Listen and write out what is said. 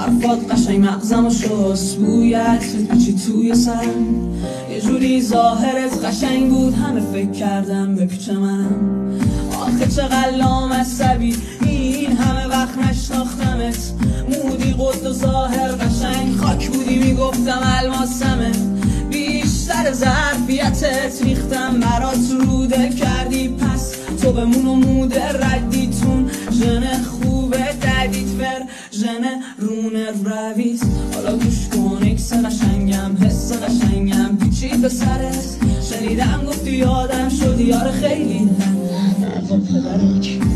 حرفات قشنگ مغزم و شست، بوی عطرت پیچی توی سرم، یه جوری ظاهرت قشنگ بود همه فکر کردم به پیچ منم. آخه چقدر لامصبی این همه وقت نشناختمت، مودی قد و ظاهر قشنگ خاک بودی میگفتم الماسمه، بیشتر ظرفیتت ریختم برات رو دل کردی، پس تو بمون و موده ردیتون ژن خوبه ددیت ژن رونه رویز. حالا گوش کن اکس قشنگم، حس قشنگم پیچید به سرت، شنیدم گفتی یادم شدی یار خیلی پدرک